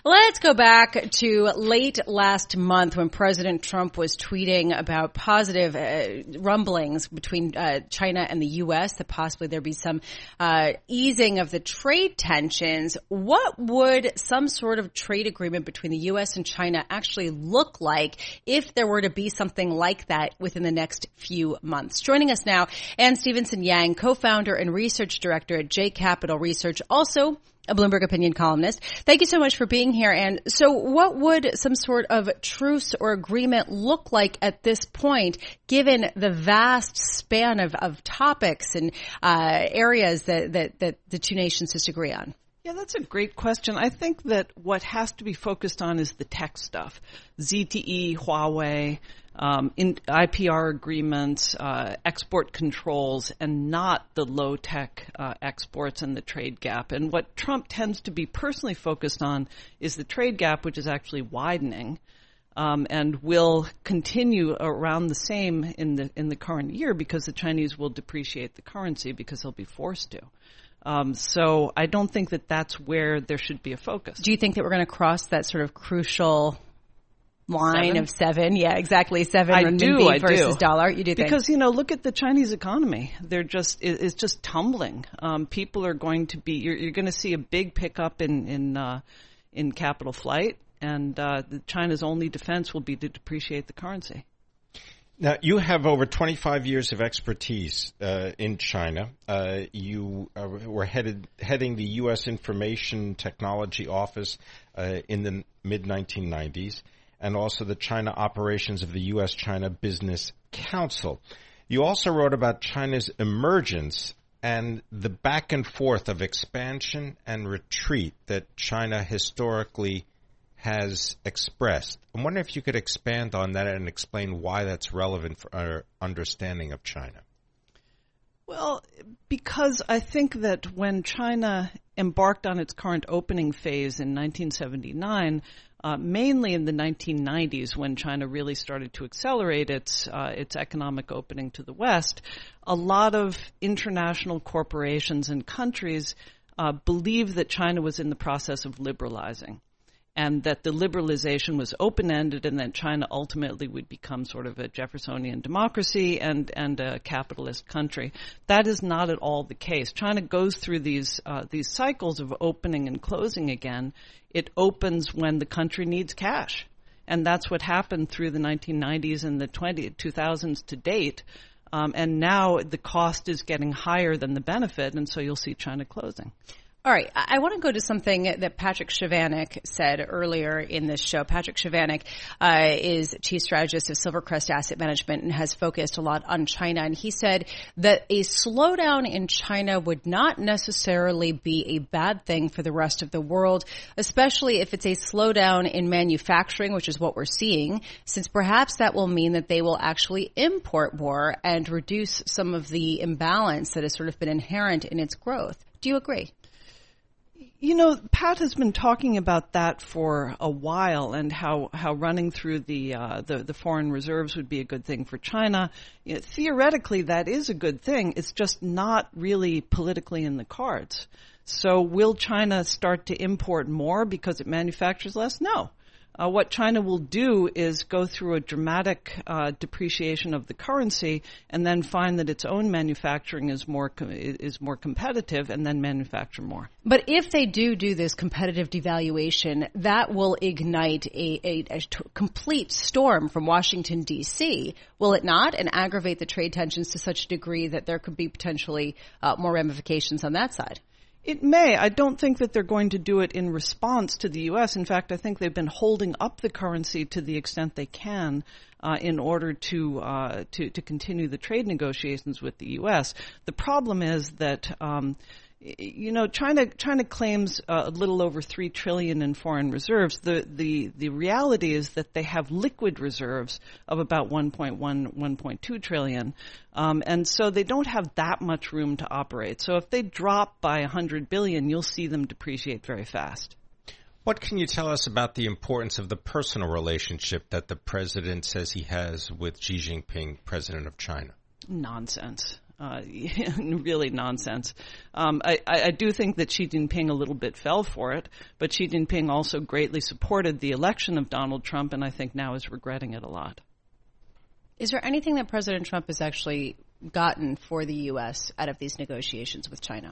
Let's go back to late last month when President Trump was tweeting about positive rumblings between China and the U.S. that possibly there'd be some easing of the trade tensions. What would some sort of trade agreement between the U.S. and China actually look like if there were to be something like that within the next few months? Joining us now, Anne Stevenson Yang, co-founder and research director at J Capital Research, also a Bloomberg opinion columnist. Thank you so much for being here. And so what would some sort of truce or agreement look like at this point, given the vast span of topics and areas that the two nations disagree on? Yeah, that's a great question. I think that what has to be focused on is the tech stuff. ZTE, Huawei, IPR agreements, export controls, and not the low-tech exports and the trade gap. And what Trump tends to be personally focused on is the trade gap, which is actually widening, and will continue around the same in the current year because the Chinese will depreciate the currency because they'll be forced to. So I don't think that that's where there should be a focus. Do you think that we're going to cross that sort of crucial line of 7? Yeah, exactly. 7 renminbi versus dollar. You do think? Because, look at the Chinese economy. It's just tumbling. People are going to be, you're going to see a big pickup in capital flight, and China's only defense will be to depreciate the currency. Now, you have over 25 years of expertise in China. You were heading the U.S. Information Technology Office in the mid-1990s, and also the China operations of the U.S.-China Business Council. You also wrote about China's emergence and the back and forth of expansion and retreat that China historically has expressed. I'm wondering if you could expand on that and explain why that's relevant for our understanding of China. Well, because I think that when China embarked on its current opening phase in 1979, mainly in the 1990s when China really started to accelerate its economic opening to the West, a lot of international corporations and countries believed that China was in the process of liberalizing, and that the liberalization was open-ended, and that China ultimately would become sort of a Jeffersonian democracy and a capitalist country. That is not at all the case. China goes through these cycles of opening and closing again. It opens when the country needs cash, and that's what happened through the 1990s and the 2000s to date. And now the cost is getting higher than the benefit, and so you'll see China closing. All right. I want to go to something that Patrick Chovanec said earlier in this show. Patrick Chovanec is chief strategist of Silvercrest Asset Management and has focused a lot on China. And he said that a slowdown in China would not necessarily be a bad thing for the rest of the world, especially if it's a slowdown in manufacturing, which is what we're seeing, since perhaps that will mean that they will actually import more and reduce some of the imbalance that has sort of been inherent in its growth. Do you agree? Pat has been talking about that for a while, and how running through the foreign reserves would be a good thing for China. Theoretically, that is a good thing. It's just not really politically in the cards. So will China start to import more because it manufactures less? No. What China will do is go through a dramatic depreciation of the currency, and then find that its own manufacturing is more competitive, and then manufacture more. But if they do this competitive devaluation, that will ignite a complete storm from Washington, D.C., will it not? And aggravate the trade tensions to such a degree that there could be potentially more ramifications on that side. It may. I don't think that they're going to do it in response to the U.S. In fact, I think they've been holding up the currency to the extent they can in order to continue the trade negotiations with the U.S. The problem is that China claims a little over $3 trillion in foreign reserves. The reality is that they have liquid reserves of about 1.2 trillion. And so they don't have that much room to operate. So if they drop by 100 billion, you'll see them depreciate very fast. What can you tell us about the importance of the personal relationship that the president says he has with Xi Jinping, president of China? Nonsense. really nonsense. I do think that Xi Jinping a little bit fell for it, but Xi Jinping also greatly supported the election of Donald Trump, and I think now is regretting it a lot. Is there anything that President Trump has actually gotten for the U.S. out of these negotiations with China?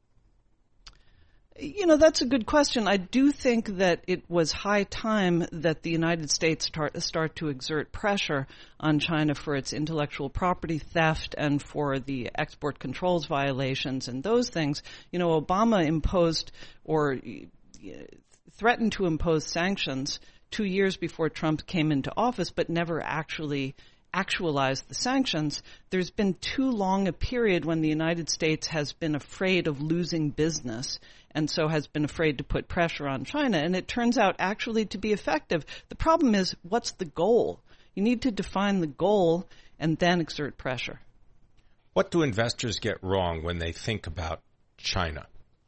That's a good question. I do think that it was high time that the United States start to exert pressure on China for its intellectual property theft and for the export controls violations and those things. Obama imposed or threatened to impose sanctions 2 years before Trump came into office, but never actually actualized the sanctions. There's been too long a period when the United States has been afraid of losing business and so has been afraid to put pressure on China, and it turns out actually to be effective. The problem is, what's the goal? You need to define the goal and then exert pressure. What do investors get wrong when they think about China?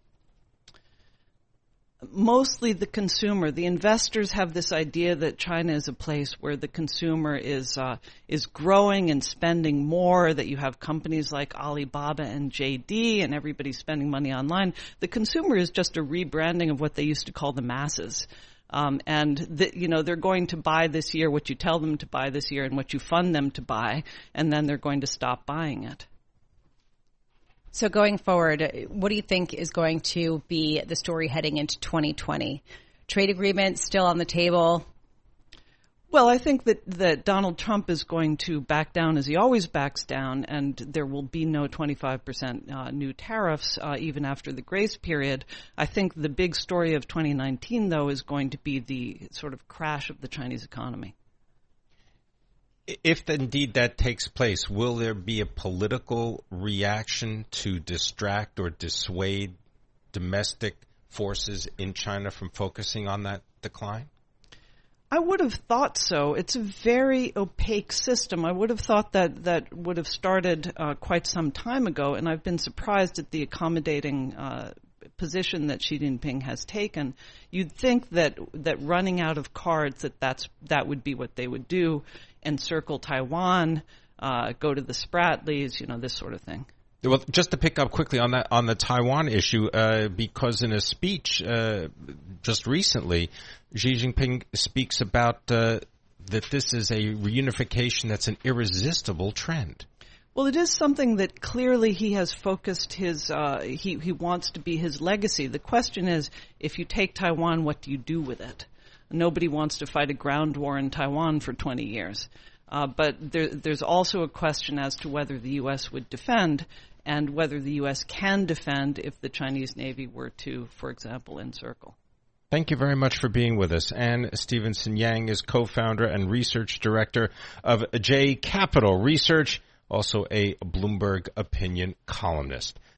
Mostly the consumer. The investors have this idea that China is a place where the consumer is growing and spending more, that you have companies like Alibaba and JD and everybody's spending money online. The consumer is just a rebranding of what they used to call the masses. They're going to buy this year what you tell them to buy this year and what you fund them to buy, and then they're going to stop buying it. So going forward, what do you think is going to be the story heading into 2020? Trade agreement still on the table? Well, I think that Donald Trump is going to back down as he always backs down, and there will be no 25% new tariffs even after the grace period. I think the big story of 2019, though, is going to be the sort of crash of the Chinese economy. If indeed that takes place, will there be a political reaction to distract or dissuade domestic forces in China from focusing on that decline? I would have thought so. It's a very opaque system. I would have thought that would have started quite some time ago, and I've been surprised at the accommodating position that Xi Jinping has taken. You'd think that running out of cards, that would be what they would do. Encircle Taiwan, go to the Spratlys, this sort of thing. Well, just to pick up quickly on the Taiwan issue, because in a speech just recently, Xi Jinping speaks about that this is a reunification that's an irresistible trend. Well, it is something that clearly he has focused his, he wants to be his legacy. The question is, if you take Taiwan, what do you do with it? Nobody wants to fight a ground war in Taiwan for 20 years. But there's also a question as to whether the U.S. would defend and whether the U.S. can defend if the Chinese Navy were to, for example, encircle. Thank you very much for being with us. Anne Stevenson Yang is co-founder and research director of J Capital Research, also a Bloomberg opinion columnist.